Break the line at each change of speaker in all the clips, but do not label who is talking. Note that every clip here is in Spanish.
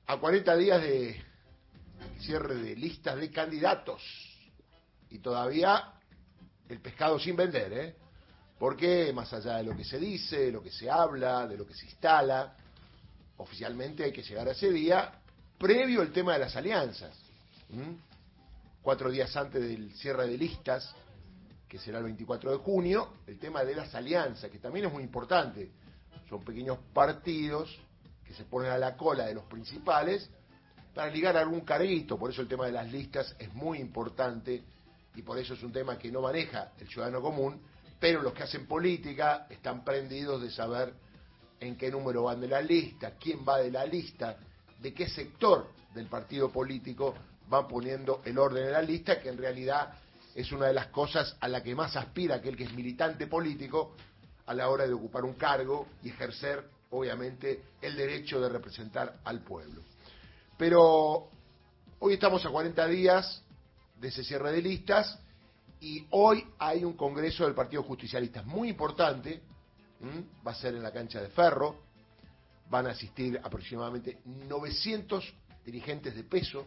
A 40 días de cierre de listas de candidatos y todavía el pescado sin vender, ¿eh? Porque más allá de lo que se dice, de lo que se habla, de lo que se instala, oficialmente hay que llegar a ese día previo el tema de las alianzas. 4 días antes del cierre de listas, que será el 24 de junio, el tema de las alianzas, que también es muy importante. Son pequeños partidos que se ponen a la cola de los principales para ligar algún carguito. Por eso el tema de las listas es muy importante y por eso es un tema que no maneja el ciudadano común, pero los que hacen política están prendidos de saber en qué número van de la lista, quién va de la lista, de qué sector del partido político van poniendo el orden en la lista, que en realidad es una de las cosas a la que más aspira aquel que es militante político a la hora de ocupar un cargo y ejercer, obviamente, el derecho de representar al pueblo. Pero hoy estamos a 40 días de ese cierre de listas y hoy hay un congreso del Partido Justicialista muy importante, va a ser en la cancha de Ferro, van a asistir aproximadamente 900 dirigentes de peso,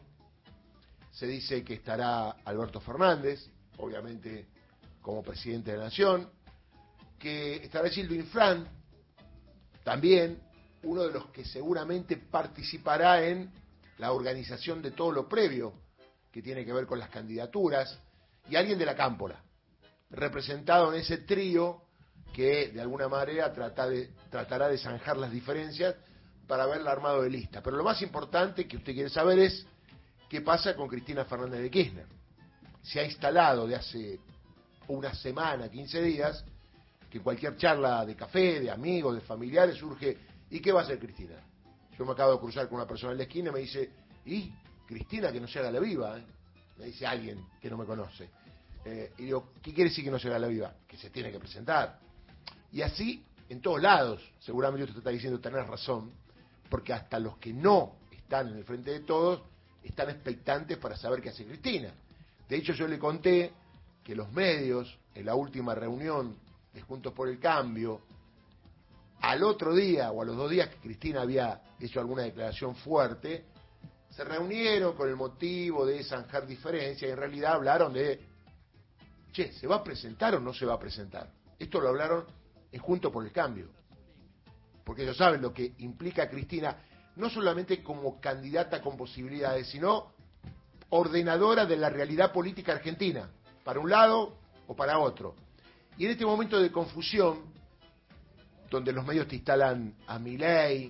se dice que estará Alberto Fernández, obviamente como presidente de la Nación, que estará Gildo Infran, también uno de los que seguramente participará en la organización de todo lo previo que tiene que ver con las candidaturas, y alguien de la Cámpora, representado en ese trío que de alguna manera tratará de zanjar las diferencias para ver el armado de lista. Pero lo más importante que usted quiere saber es qué pasa con Cristina Fernández de Kirchner. Se ha instalado de hace una semana, 15 días, que cualquier charla de café, de amigos, de familiares surge, ¿y qué va a hacer Cristina? Yo me acabo de cruzar con una persona en la esquina y me dice, ¿y Cristina que no se haga la viva? Me dice alguien que no me conoce. Y digo, ¿qué quiere decir que no se haga la viva? Que se tiene que presentar. Y así, en todos lados, seguramente usted está diciendo, tenés razón, porque hasta los que no están en el frente de todos, están expectantes para saber qué hace Cristina. De hecho, yo le conté que los medios, en la última reunión de Juntos por el Cambio, al otro día o a los 2 días que Cristina había hecho alguna declaración fuerte, se reunieron con el motivo de zanjar diferencias y en realidad hablaron de, che, ¿se va a presentar o no se va a presentar? Esto lo hablaron en Juntos por el Cambio, porque ellos saben lo que implica Cristina, no solamente como candidata con posibilidades, sino ordenadora de la realidad política argentina, para un lado o para otro. Y en este momento de confusión, donde los medios te instalan a Milei,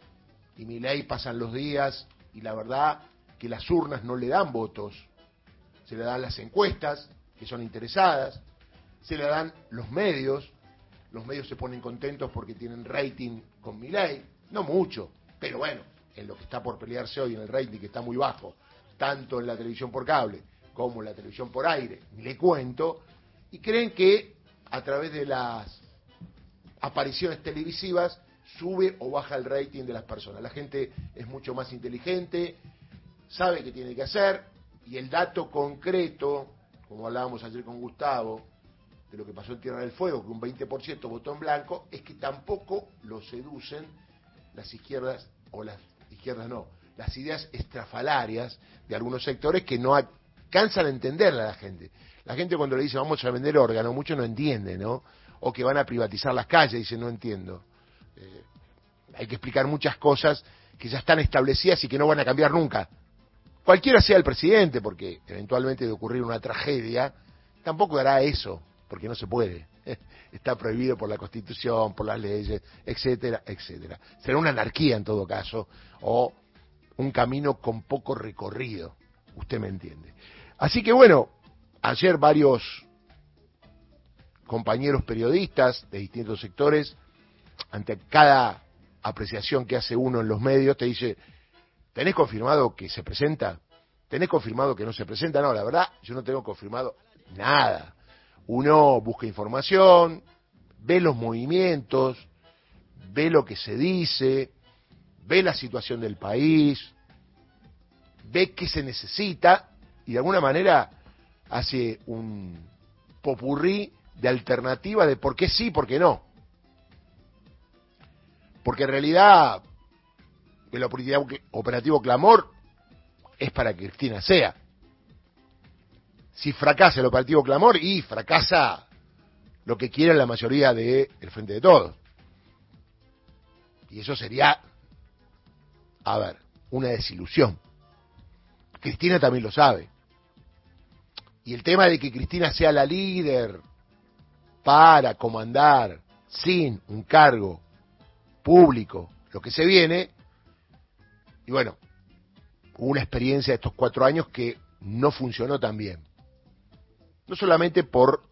y Milei pasan los días, y la verdad que las urnas no le dan votos, se le dan las encuestas, que son interesadas, se le dan los medios se ponen contentos porque tienen rating con Milei, no mucho, pero bueno, en lo que está por pelearse hoy, en el rating que está muy bajo, tanto en la televisión por cable como en la televisión por aire, ni le cuento, y creen que a través de las apariciones televisivas sube o baja el rating de las personas. La gente es mucho más inteligente, sabe qué tiene que hacer, y el dato concreto, como hablábamos ayer con Gustavo, de lo que pasó en Tierra del Fuego, que un 20% votó en blanco, es que tampoco lo seducen las izquierdas, o las izquierdas no, las ideas estrafalarias de algunos sectores que no alcanzan a entenderla a la gente. La gente cuando le dice vamos a vender órganos, mucho no entiende, ¿no? O que van a privatizar las calles, dice no entiendo. Hay que explicar muchas cosas que ya están establecidas y que no van a cambiar nunca. Cualquiera sea el presidente, porque eventualmente de ocurrir una tragedia, tampoco hará eso, porque no se puede. Está prohibido por la Constitución, por las leyes, etcétera, etcétera. Será una anarquía en todo caso, o un camino con poco recorrido, usted me entiende. Así que bueno, ayer varios compañeros periodistas de distintos sectores, ante cada apreciación que hace uno en los medios, te dice, ¿tenés confirmado que se presenta? ¿Tenés confirmado que no se presenta? No, la verdad, yo no tengo confirmado nada. Uno busca información, ve los movimientos, ve lo que se dice, ve la situación del país, ve qué se necesita y de alguna manera hace un popurrí de alternativa de por qué sí, por qué no. Porque en realidad el operativo Clamor es para que Cristina sea. Si fracasa el operativo Clamor, y fracasa lo que quiere la mayoría del Frente de Todos. Y eso sería, a ver, una desilusión. Cristina también lo sabe. Y el tema de que Cristina sea la líder para comandar sin un cargo público lo que se viene, y bueno, hubo una experiencia de estos 4 años que no funcionó tan bien. No solamente por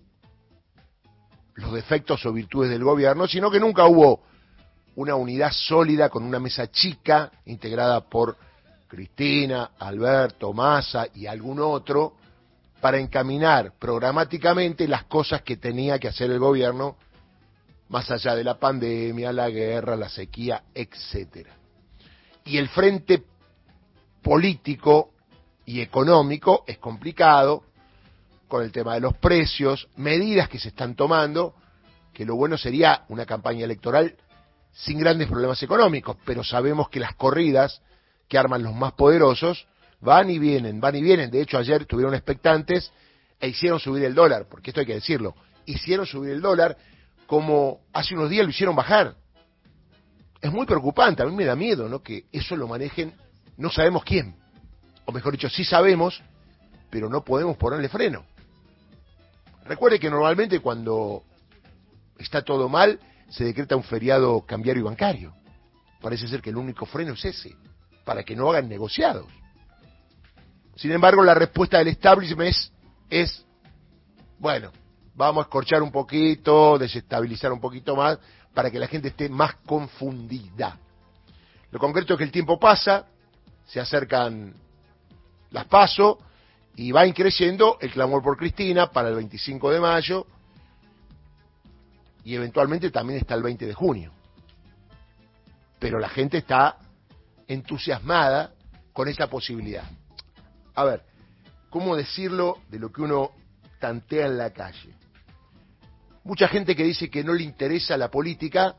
los defectos o virtudes del gobierno, sino que nunca hubo una unidad sólida con una mesa chica integrada por Cristina, Alberto, Massa y algún otro para encaminar programáticamente las cosas que tenía que hacer el gobierno más allá de la pandemia, la guerra, la sequía, etcétera. Y el frente político y económico es complicado, con el tema de los precios, medidas que se están tomando, que lo bueno sería una campaña electoral sin grandes problemas económicos, pero sabemos que las corridas que arman los más poderosos van y vienen. De hecho, ayer estuvieron expectantes e hicieron subir el dólar, porque esto hay que decirlo, hicieron subir el dólar como hace unos días lo hicieron bajar. Es muy preocupante, a mí me da miedo, ¿no?, que eso lo manejen, no sabemos quién, o mejor dicho, sí sabemos, pero no podemos ponerle freno. Recuerde que normalmente cuando está todo mal, se decreta un feriado cambiario y bancario. Parece ser que el único freno es ese, para que no hagan negociados. Sin embargo, la respuesta del establishment es bueno, vamos a escorchar un poquito, desestabilizar un poquito más, para que la gente esté más confundida. Lo concreto es que el tiempo pasa, se acercan las PASO, y va creciendo el clamor por Cristina para el 25 de mayo, y eventualmente también está el 20 de junio. Pero la gente está entusiasmada con esa posibilidad. A ver, ¿cómo decirlo de lo que uno tantea en la calle? Mucha gente que dice que no le interesa la política,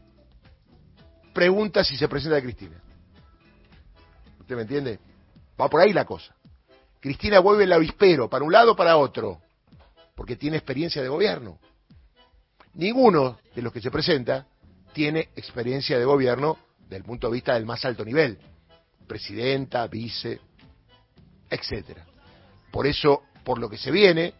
pregunta si se presenta Cristina. ¿Usted me entiende? Va por ahí la cosa. Cristina vuelve el avispero, para un lado o para otro, porque tiene experiencia de gobierno. Ninguno de los que se presenta tiene experiencia de gobierno desde el punto de vista del más alto nivel. Presidenta, vice, etcétera. Por eso, por lo que se viene,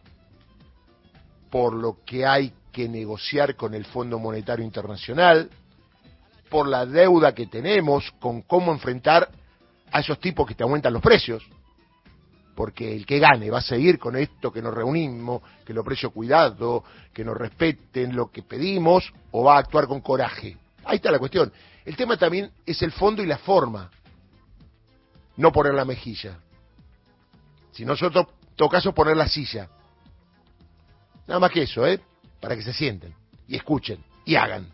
por lo que hay que negociar con el Fondo Monetario Internacional, por la deuda que tenemos, con cómo enfrentar a esos tipos que te aumentan los precios, porque el que gane va a seguir con esto, que nos reunimos, que los precios cuidados, que nos respeten lo que pedimos, o va a actuar con coraje. Ahí está la cuestión. El tema también es el fondo y la forma, no poner la mejilla. Si nosotros, en todo caso, poner la silla. Nada más que eso, para que se sienten, y escuchen, y hagan.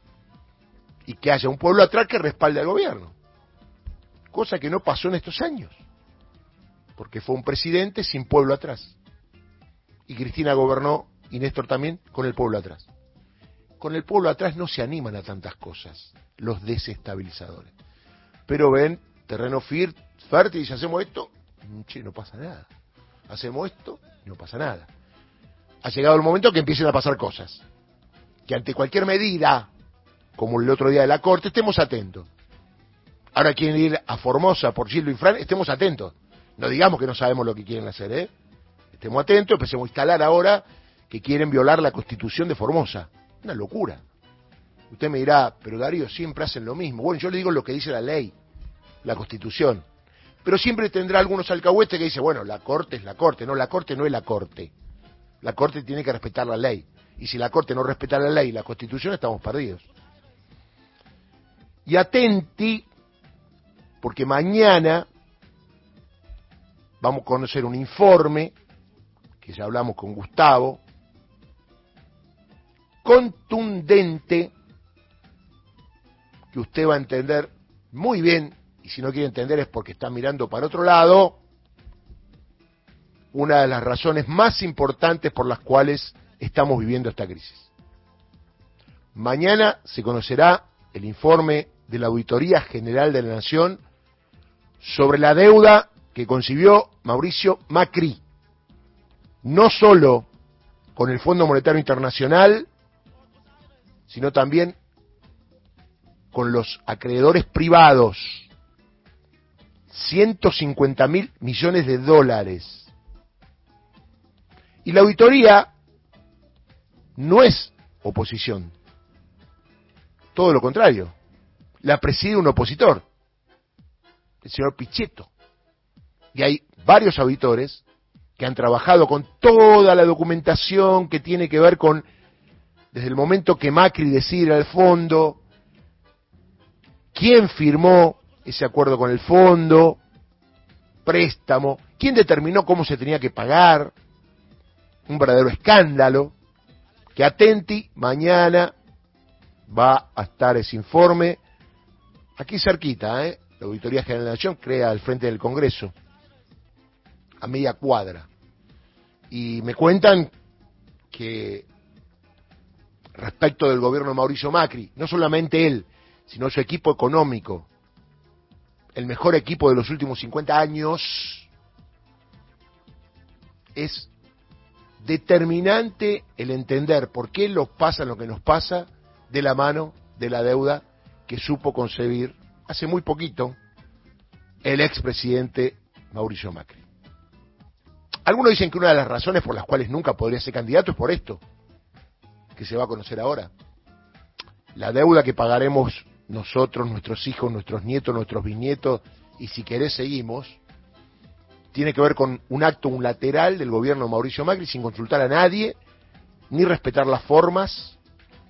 Y que haya un pueblo atrás que respalde al gobierno. Cosa que no pasó en estos años. Porque fue un presidente sin pueblo atrás. Y Cristina gobernó, y Néstor también, con el pueblo atrás. Con el pueblo atrás no se animan a tantas cosas, los desestabilizadores. Pero ven, terreno fértil, y si hacemos esto, che, no pasa nada. Hacemos esto, no pasa nada. Ha llegado el momento que empiecen a pasar cosas. Que ante cualquier medida, como el otro día de la Corte, estemos atentos. Ahora quieren ir a Formosa por Gildo y Fran, estemos atentos. No digamos que no sabemos lo que quieren hacer, Estemos atentos, empecemos a instalar ahora que quieren violar la Constitución de Formosa. Una locura. Usted me dirá, pero Darío, siempre hacen lo mismo. Bueno, yo le digo lo que dice la ley, la Constitución. Pero siempre tendrá algunos alcahuetes que dicen, bueno, la Corte es la Corte. No, la Corte no es la Corte. La Corte tiene que respetar la ley. Y si la Corte no respeta la ley y la Constitución, estamos perdidos. Y atenti, porque mañana vamos a conocer un informe, que ya hablamos con Gustavo, contundente, que usted va a entender muy bien, y si no quiere entender es porque está mirando para otro lado, una de las razones más importantes por las cuales estamos viviendo esta crisis. Mañana se conocerá el informe de la Auditoría General de la Nación sobre la deuda que concibió Mauricio Macri, no solo con el Fondo Monetario Internacional, sino también con los acreedores privados. 150.000 millones de dólares. Y la auditoría no es oposición. Todo lo contrario. La preside un opositor, el señor Pichetto. Y hay varios auditores que han trabajado con toda la documentación que tiene que ver con, desde el momento que Macri decide ir al fondo, quién firmó ese acuerdo con el fondo, préstamo, quién determinó cómo se tenía que pagar, un verdadero escándalo, que atenti, mañana va a estar ese informe, aquí cerquita, la Auditoría General de la Nación crea al frente del Congreso, a media cuadra, y me cuentan que respecto del gobierno de Mauricio Macri, no solamente él, sino su equipo económico, el mejor equipo de los últimos 50 años, es determinante el entender por qué nos pasa lo que nos pasa de la mano de la deuda que supo concebir hace muy poquito el expresidente Mauricio Macri. Algunos dicen que una de las razones por las cuales nunca podría ser candidato es por esto, que se va a conocer ahora. La deuda que pagaremos nosotros, nuestros hijos, nuestros nietos, nuestros bisnietos, y si querés seguimos, tiene que ver con un acto unilateral del gobierno de Mauricio Macri sin consultar a nadie, ni respetar las formas.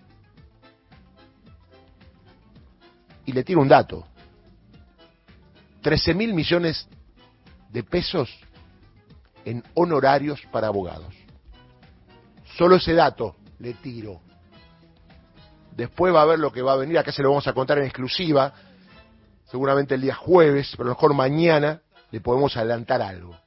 Y le tiro un dato. 13.000 millones de pesos en honorarios para abogados. Solo ese dato le tiro. Después va a ver lo que va a venir, acá se lo vamos a contar en exclusiva, seguramente el día jueves, pero a lo mejor mañana le podemos adelantar algo.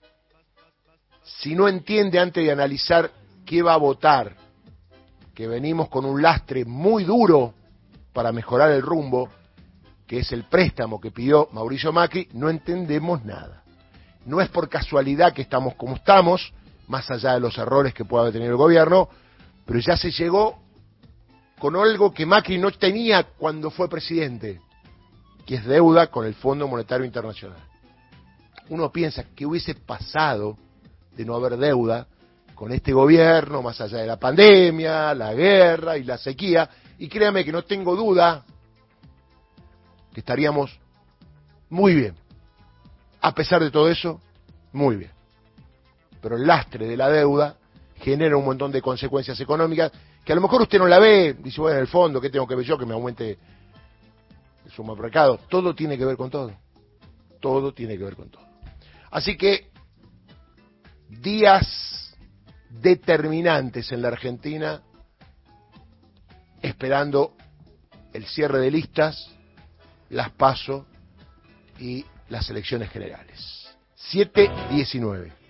Si no entiende antes de analizar qué va a votar, que venimos con un lastre muy duro para mejorar el rumbo, que es el préstamo que pidió Mauricio Macri, no entendemos nada. No es por casualidad que estamos como estamos, más allá de los errores que pueda tener el gobierno, pero ya se llegó con algo que Macri no tenía cuando fue presidente, que es deuda con el Fondo Monetario Internacional. Uno piensa que hubiese pasado de no haber deuda con este gobierno, más allá de la pandemia, la guerra y la sequía, y créame que no tengo duda que estaríamos muy bien. A pesar de todo eso, muy bien. Pero el lastre de la deuda genera un montón de consecuencias económicas que a lo mejor usted no la ve, dice, bueno, en el fondo, ¿qué tengo que ver yo que me aumente el supermercado? Todo tiene que ver con todo. Todo tiene que ver con todo. Así que, días determinantes en la Argentina, esperando el cierre de listas, las PASO y las elecciones generales. 7:19.